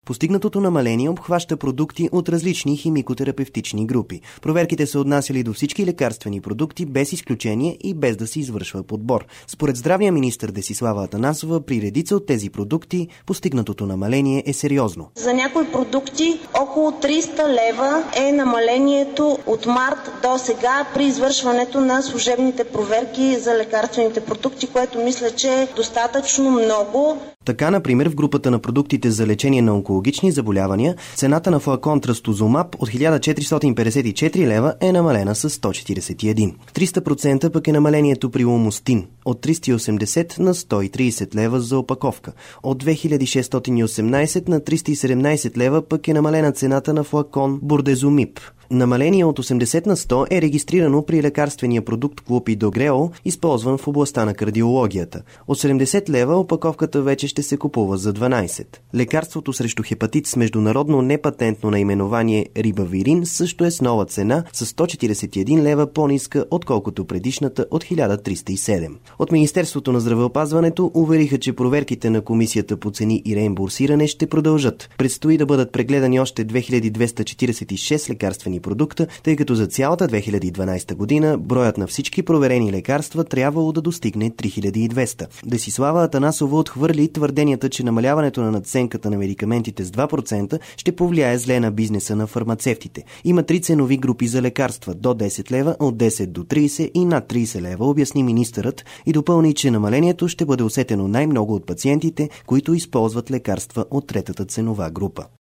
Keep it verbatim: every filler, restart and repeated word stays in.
Постигнатото намаление обхваща продукти от различни химико-терапевтични групи. Проверките са отнасяли до всички лекарствени продукти без изключение и без да се извършва подбор. Според здравния министър Десислава Атанасова, при редица от тези продукти постигнатото намаление е сериозно. За някои продукти около триста лева е намалението от март до сега при извършването на служебните проверки за лекарствените продукти, което мисля, че е достатъчно много. Така, например, в групата на продуктите за лечение на онкологични заболявания, цената на флакон Трастузумаб от хиляда четиристотин петдесет и четири лева е намалена с сто четиридесет и един. триста процента пък е намалението при Ломустин от триста и осемдесет на сто и тридесет лева за опаковка. От две хиляди шестстотин и осемнадесет на триста и седемнадесет лева пък е намалена цената на флакон Бордезумиб. Намаление от осемдесет на сто е регистрирано при лекарствения продукт Клопидогрел, използван в областта на кардиологията. От седемдесет лева опаковката вече ще се купува за дванадесет. Лекарството срещу хепатит с международно непатентно наименование Рибавирин също е с нова цена с сто четиридесет и един лева по-ниска, отколкото предишната от хиляда триста и седем. От Министерството на здравеопазването увериха, че проверките на Комисията по цени и реимбурсиране ще продължат. Предстои да бъдат прегледани още две хиляди двеста четиридесет и шест лекарствени продукта, тъй като за цялата две хиляди и дванадесета година броят на всички проверени лекарства трябвало да достигне три хиляди и двеста. Десислава Атанасова отхвърли твърденията, че намаляването на надценката на медикаментите с два процента ще повлияе зле на бизнеса на фармацевтите. Има три ценови групи за лекарства – до десет лева, от десет до тридесет и над тридесет лева, обясни министърът и допълни, че намалението ще бъде усетено най-много от пациентите, които използват лекарства от третата ценова група.